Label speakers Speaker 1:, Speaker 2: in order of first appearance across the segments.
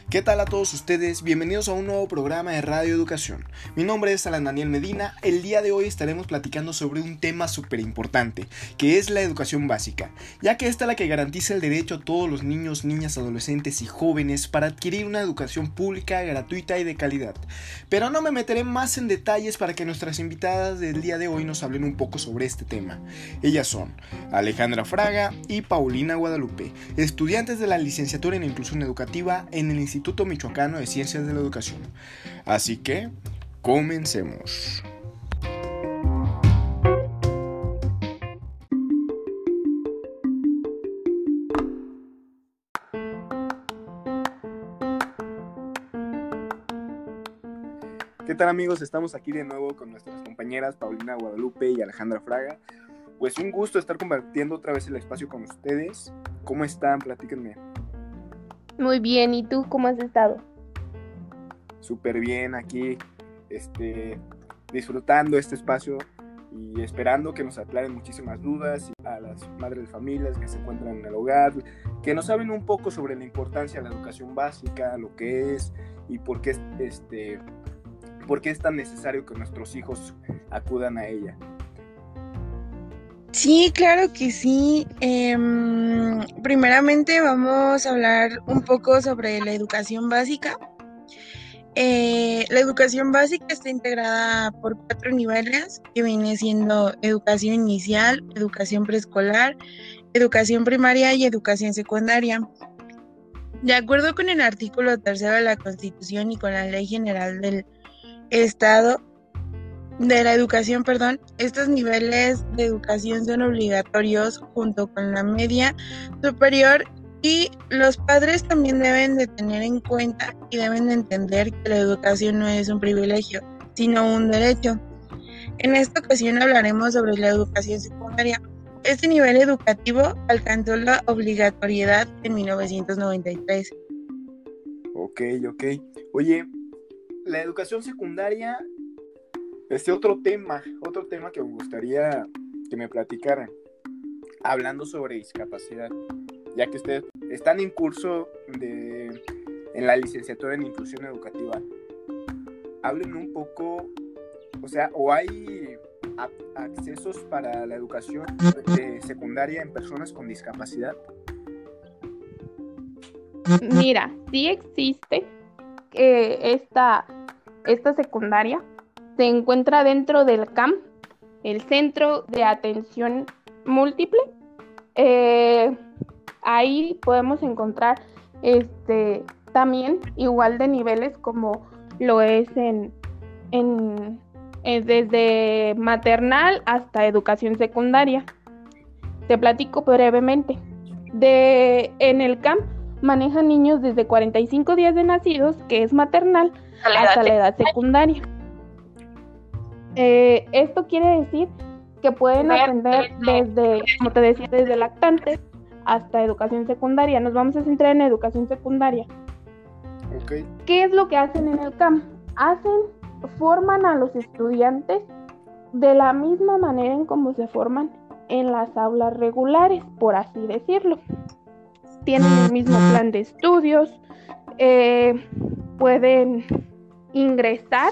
Speaker 1: ¿Qué tal a todos ustedes? Bienvenidos a un nuevo programa de Radio Educación. Mi nombre es Alan Daniel Medina. El día de hoy estaremos platicando sobre un tema súper importante, que es la educación básica, ya que esta es la que garantiza el derecho a todos los niños, niñas, adolescentes y jóvenes para adquirir una educación pública, gratuita y de calidad. Pero no me meteré más en detalles para que nuestras invitadas del día de hoy nos hablen un poco sobre este tema. Ellas son Alejandra Fraga y Paulina Guadalupe, estudiantes de la licenciatura en Inclusión Educativa en el Instituto Michoacano de Ciencias de la Educación. Así que, comencemos. ¿Qué tal, amigos? Estamos aquí de nuevo con nuestras compañeras Paulina Guadalupe y Alejandra Fraga. Pues un gusto estar compartiendo otra vez el espacio con ustedes. ¿Cómo están? Platíquenme.
Speaker 2: Muy bien, ¿y tú cómo has estado?
Speaker 1: Súper bien aquí, disfrutando este espacio y esperando que nos aclaren muchísimas dudas a las madres de familias que se encuentran en el hogar, que nos hablen un poco sobre la importancia de la educación básica, lo que es y por qué es tan necesario que nuestros hijos acudan a ella.
Speaker 3: Sí, claro que sí. Primeramente vamos a hablar un poco sobre la educación básica. La educación básica está integrada por 4 niveles, que viene siendo educación inicial, educación preescolar, educación primaria y educación secundaria. De acuerdo con el artículo 3 de la Constitución y con la Ley General del Estado de la Educación, estos niveles de educación son obligatorios junto con la media superior, y los padres también deben de tener en cuenta y deben de entender que la educación no es un privilegio, sino un derecho. En esta ocasión hablaremos sobre la educación secundaria. Este nivel educativo alcanzó la obligatoriedad en 1993.
Speaker 1: Ok. Oye, la educación secundaria, otro tema que me gustaría que me platicaran, hablando sobre discapacidad, ya que ustedes están en curso en la licenciatura en Inclusión Educativa. Hablen un poco, o hay accesos para la educación secundaria en personas con discapacidad.
Speaker 2: Mira, sí existe esta secundaria. Se encuentra dentro del CAM, el Centro de Atención Múltiple. Ahí podemos encontrar también igual de niveles como lo es desde maternal hasta educación secundaria. Te platico brevemente. En el CAM manejan niños desde 45 días de nacidos, que es maternal, hasta la edad secundaria. Esto quiere decir que pueden aprender desde, como te decía, desde lactantes hasta educación secundaria. Nos vamos a centrar en educación secundaria.
Speaker 1: Okay.
Speaker 2: ¿Qué es lo que hacen en el CAM? Forman a los estudiantes de la misma manera en cómo se forman en las aulas regulares, por así decirlo. Tienen el mismo plan de estudios, pueden ingresar,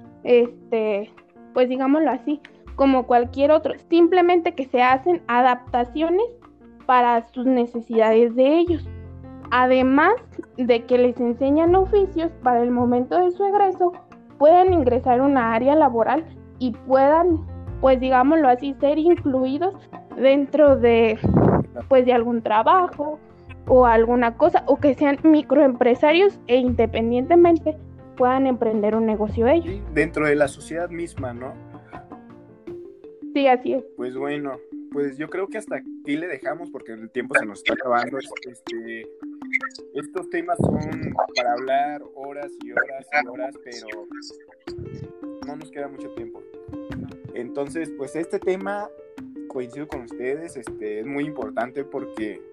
Speaker 2: pues digámoslo así, como cualquier otro, simplemente que se hacen adaptaciones para sus necesidades de ellos, además de que les enseñan oficios para el momento de su egreso, puedan ingresar a una área laboral y puedan, pues digámoslo así, ser incluidos dentro de, pues, de algún trabajo o alguna cosa, o que sean microempresarios e independientemente puedan emprender un negocio ellos.
Speaker 1: Dentro de la sociedad misma, ¿no?
Speaker 2: Sí, así es.
Speaker 1: Pues bueno, pues yo creo que hasta aquí le dejamos porque el tiempo se nos está acabando. Estos temas son para hablar horas y horas y horas, pero no nos queda mucho tiempo. Entonces, pues este tema, coincido con ustedes, es muy importante porque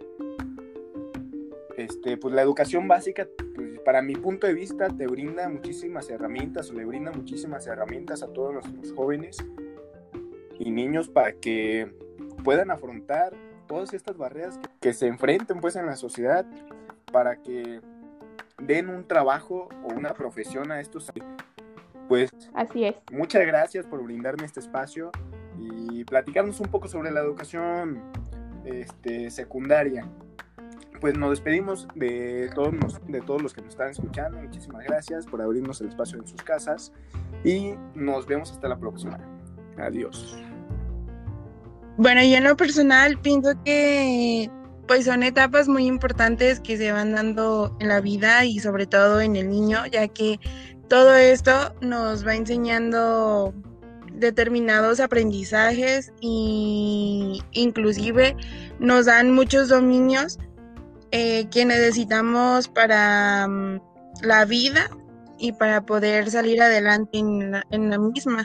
Speaker 1: pues la educación básica, pues para mi punto de vista, te brinda muchísimas herramientas, o le brinda muchísimas herramientas a todos nuestros jóvenes y niños para que puedan afrontar todas estas barreras que se enfrenten pues en la sociedad, para que den un trabajo o una profesión a estos. Pues
Speaker 2: Así es.
Speaker 1: muchas gracias por brindarme este espacio y platicarnos un poco sobre la educación secundaria. Pues nos despedimos de todos los que nos están escuchando. Muchísimas gracias por abrirnos el espacio en sus casas y nos vemos hasta la próxima. Adiós.
Speaker 3: Bueno, yo en lo personal pienso que pues son etapas muy importantes que se van dando en la vida y sobre todo en el niño, ya que todo esto nos va enseñando determinados aprendizajes y inclusive nos dan muchos dominios que necesitamos para la vida y para poder salir adelante en la misma.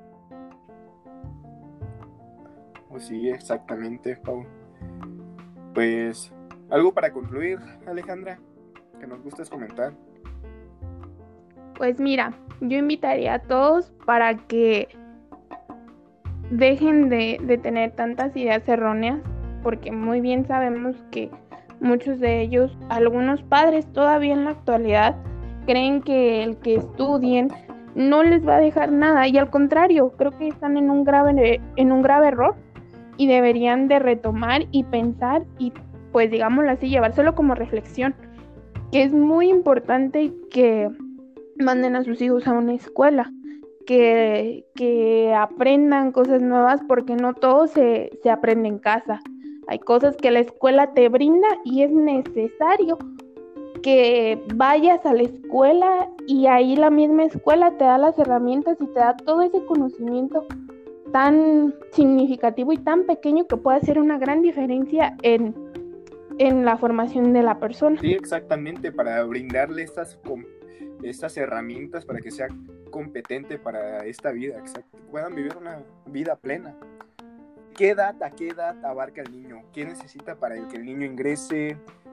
Speaker 1: Pues sí, exactamente, Pau. Pues, ¿algo para concluir, Alejandra, que nos gustes comentar?
Speaker 2: Pues mira, yo invitaría a todos para que dejen de tener tantas ideas erróneas, porque muy bien sabemos que muchos de ellos, algunos padres todavía en la actualidad, creen que el que estudien no les va a dejar nada, y al contrario, creo que están en un grave error y deberían de retomar y pensar y, pues digámoslo así, llevárselo como reflexión, que es muy importante que manden a sus hijos a una escuela, que aprendan cosas nuevas, porque no todo se aprende en casa. Hay cosas que la escuela te brinda y es necesario que vayas a la escuela, y ahí la misma escuela te da las herramientas y te da todo ese conocimiento tan significativo y tan pequeño que puede hacer una gran diferencia en la formación de la persona.
Speaker 1: Sí, exactamente, para brindarle estas herramientas para que sea competente para esta vida, exacto, que puedan vivir una vida plena. ¿A qué edad abarca el niño? ¿Qué necesita para que el niño ingrese?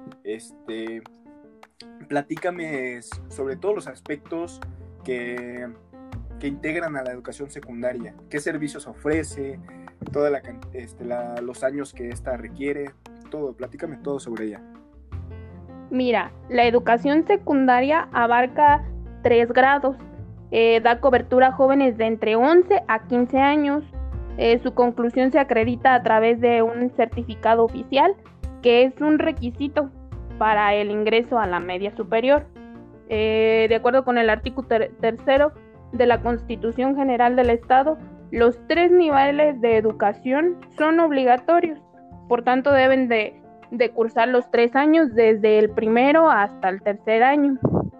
Speaker 1: Platícame sobre todos los aspectos que integran a la educación secundaria. ¿Qué servicios ofrece? Los años que esta requiere. Todo, platícame todo sobre ella.
Speaker 2: Mira, la educación secundaria abarca 3 grados. Da cobertura a jóvenes de entre 11 a 15 años. Su conclusión se acredita a través de un certificado oficial, que es un requisito para el ingreso a la media superior. De acuerdo con el artículo 3 de la Constitución General del Estado, los 3 niveles de educación son obligatorios, por tanto deben de cursar los 3 años desde el primero hasta el tercer año.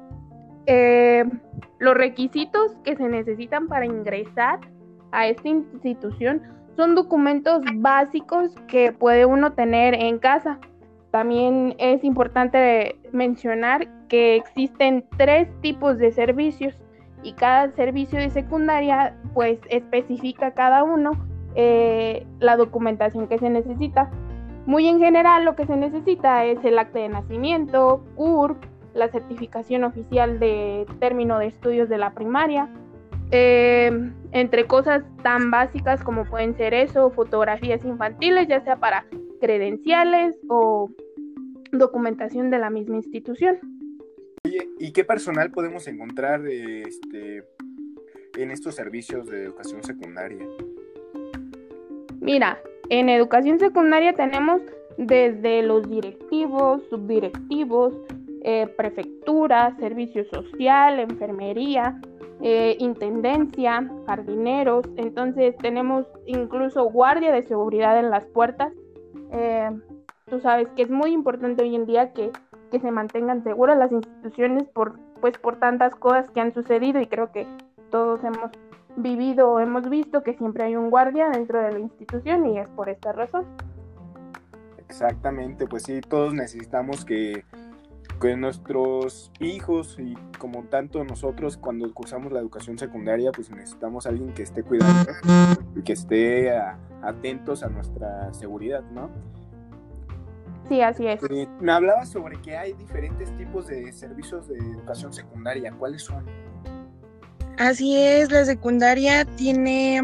Speaker 2: Los requisitos que se necesitan para ingresar a esta institución son documentos básicos que puede uno tener en casa. También es importante mencionar que existen 3 tipos de servicios, y cada servicio de secundaria pues especifica cada uno la documentación que se necesita. Muy en general, lo que se necesita es el acta de nacimiento, CURP, la certificación oficial de término de estudios de la primaria, entre cosas tan básicas como pueden ser eso, fotografías infantiles, ya sea para credenciales o documentación de la misma institución.
Speaker 1: Oye, ¿y qué personal podemos encontrar en estos servicios de educación secundaria?
Speaker 2: Mira, en educación secundaria tenemos desde los directivos, subdirectivos, prefectura, servicio social, enfermería, intendencia, jardineros. Entonces tenemos incluso guardia de seguridad en las puertas. Tú sabes que es muy importante hoy en día que se mantengan seguras las instituciones por tantas cosas que han sucedido, y creo que todos hemos vivido o hemos visto que siempre hay un guardia dentro de la institución, y es por esta razón.
Speaker 1: Exactamente, pues sí, todos necesitamos que nuestros hijos, y como tanto nosotros cuando cursamos la educación secundaria, pues necesitamos a alguien que esté cuidando y que esté atentos a nuestra seguridad, ¿no?
Speaker 2: Sí, así es.
Speaker 1: Me hablabas sobre que hay diferentes tipos de servicios de educación secundaria. ¿Cuáles son?
Speaker 3: Así es, la secundaria tiene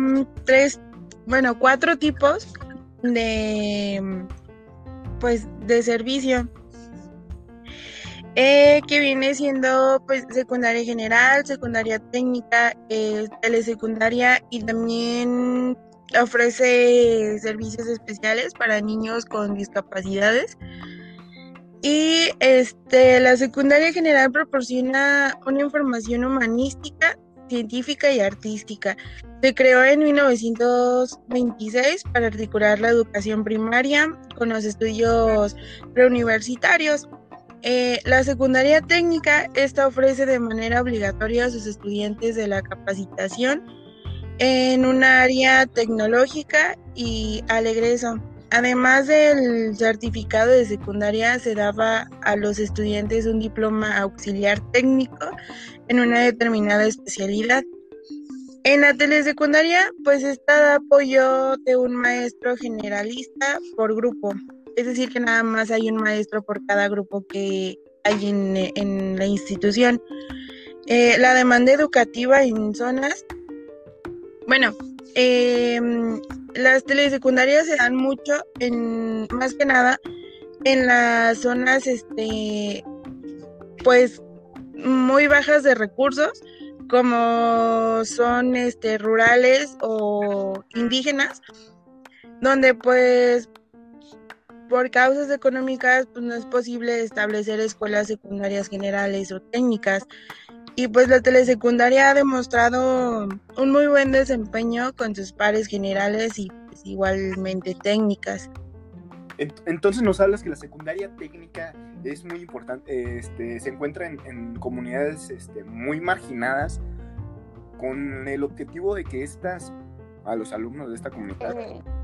Speaker 3: 4 tipos de servicio. que viene siendo pues secundaria general, secundaria técnica, telesecundaria, y también ofrece servicios especiales para niños con discapacidades. Y la secundaria general proporciona una información humanística, científica y artística. Se creó en 1926 para articular la educación primaria con los estudios preuniversitarios. La secundaria técnica, esta ofrece de manera obligatoria a sus estudiantes de la capacitación en un área tecnológica y al egreso. Además del certificado de secundaria, se daba a los estudiantes un diploma auxiliar técnico en una determinada especialidad. En la telesecundaria, pues está de apoyo de un maestro generalista por grupo. Es decir, que nada más hay un maestro por cada grupo que hay en la institución. La demanda educativa en zonas, bueno, las telesecundarias se dan mucho, más que nada, en las zonas, pues, muy bajas de recursos, como son, rurales o indígenas, donde, pues, por causas económicas, pues, no es posible establecer escuelas secundarias generales o técnicas. Y pues la telesecundaria ha demostrado un muy buen desempeño con sus pares generales y pues igualmente técnicas.
Speaker 1: Entonces nos hablas que la secundaria técnica es muy importante, se encuentra en comunidades muy marginadas, con el objetivo de que a los alumnos de esta comunidad.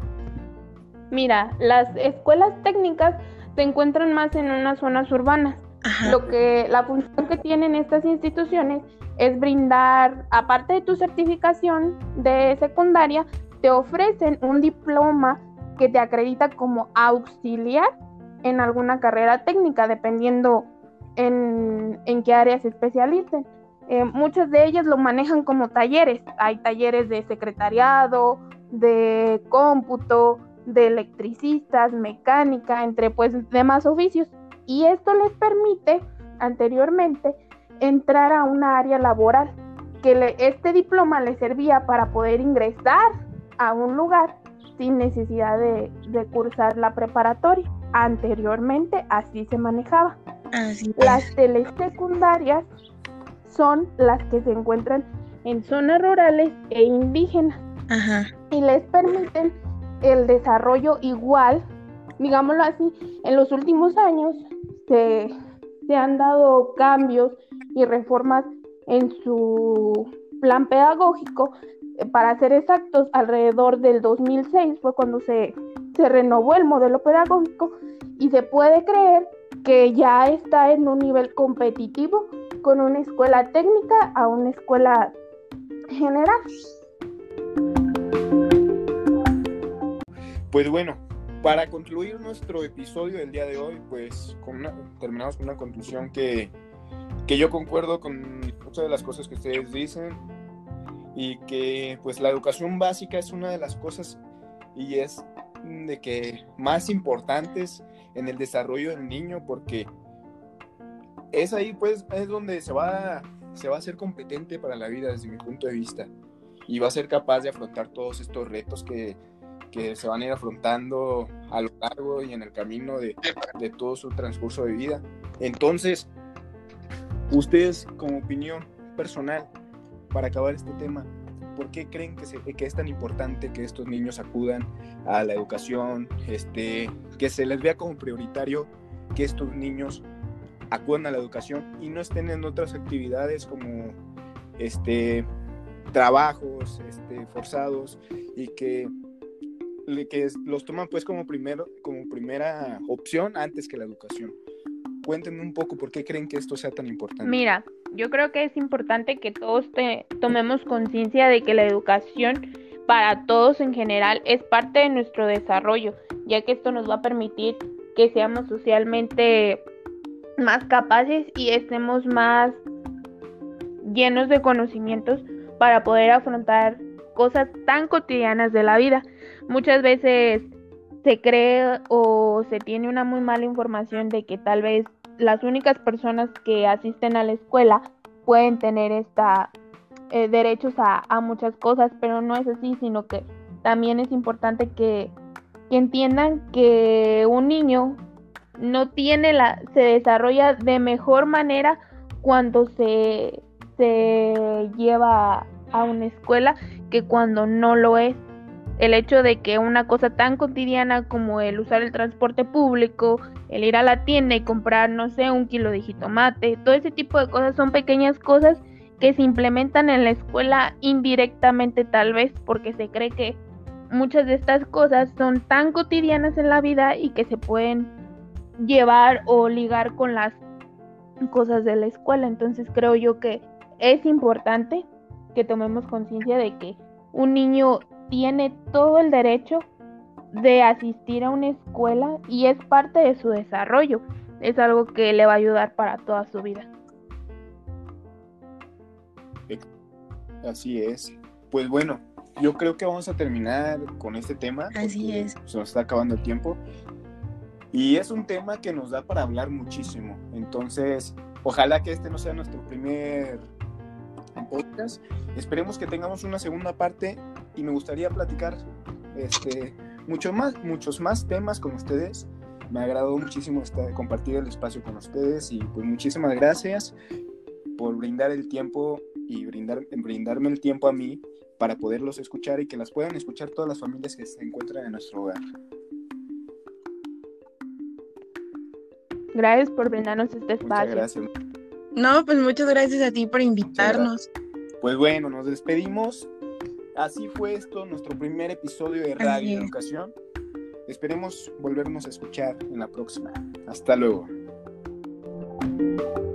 Speaker 2: Mira, las escuelas técnicas se encuentran más en unas zonas urbanas. Ajá. La función que tienen estas instituciones es brindar, aparte de tu certificación de secundaria, te ofrecen un diploma que te acredita como auxiliar en alguna carrera técnica, dependiendo en qué área se especialicen. Muchas de ellas lo manejan como talleres. Hay talleres de secretariado, de cómputo, de electricistas, mecánica, entre pues demás oficios. Y esto les permite, anteriormente, entrar a una área laboral, que este diploma les servía para poder ingresar a un lugar sin necesidad de cursar la preparatoria. Anteriormente así se manejaba. Así es. Las telesecundarias son las que se encuentran en zonas rurales e indígenas. Ajá. Y les permiten el desarrollo igual, digámoslo así. En los últimos años se han dado cambios y reformas en su plan pedagógico. Para ser exactos, alrededor del 2006 fue cuando se renovó el modelo pedagógico, y se puede creer que ya está en un nivel competitivo con una escuela técnica a una escuela general.
Speaker 1: Pues bueno, para concluir nuestro episodio del día de hoy, pues terminamos con una conclusión que yo concuerdo con muchas de las cosas que ustedes dicen, y que pues la educación básica es una de las cosas y es de que más importantes en el desarrollo del niño, porque es ahí pues es donde se va a ser competente para la vida desde mi punto de vista, y va a ser capaz de afrontar todos estos retos que se van a ir afrontando a lo largo y en el camino de todo su transcurso de vida. Entonces, ustedes, como opinión personal, para acabar este tema, ¿por qué creen que es tan importante que estos niños acudan a la educación, que se les vea como prioritario que estos niños acudan a la educación y no estén en otras actividades como trabajos forzados, y que los toman pues como primera opción antes que la educación? Cuéntenme un poco por qué creen que esto sea tan importante.
Speaker 2: Mira, yo creo que es importante que todos tomemos conciencia de que la educación para todos en general es parte de nuestro desarrollo, ya que esto nos va a permitir que seamos socialmente más capaces y estemos más llenos de conocimientos para poder afrontar cosas tan cotidianas de la vida. Muchas veces se cree o se tiene una muy mala información de que tal vez las únicas personas que asisten a la escuela pueden tener derechos a muchas cosas, pero no es así, sino que también es importante que entiendan que un niño no tiene se desarrolla de mejor manera cuando se lleva a una escuela que cuando no lo es. El hecho de que una cosa tan cotidiana como el usar el transporte público, el ir a la tienda y comprar, no sé, 1 kilo de jitomate, todo ese tipo de cosas son pequeñas cosas que se implementan en la escuela indirectamente, tal vez porque se cree que muchas de estas cosas son tan cotidianas en la vida y que se pueden llevar o ligar con las cosas de la escuela. Entonces creo yo que es importante que tomemos conciencia de que un niño tiene todo el derecho de asistir a una escuela y es parte de su desarrollo. Es algo que le va a ayudar para toda su vida.
Speaker 1: Así es. Pues bueno, yo creo que vamos a terminar con este tema.
Speaker 3: Así es.
Speaker 1: Se nos está acabando el tiempo. Y es un tema que nos da para hablar muchísimo. Entonces, ojalá que este no sea nuestro primer podcast. Esperemos que tengamos una segunda parte y me gustaría platicar muchos más temas con ustedes. Me agradó muchísimo compartir el espacio con ustedes y pues muchísimas gracias por brindar el tiempo y brindarme el tiempo a mí para poderlos escuchar y que las puedan escuchar todas las familias que se encuentran en nuestro hogar.
Speaker 2: Gracias por brindarnos este espacio.
Speaker 1: Muchas gracias.
Speaker 3: No, pues muchas gracias a ti por invitarnos.
Speaker 1: Pues bueno, nos despedimos. Así fue esto, nuestro primer episodio de Radio Educación. Esperemos volvernos a escuchar en la próxima. Hasta luego.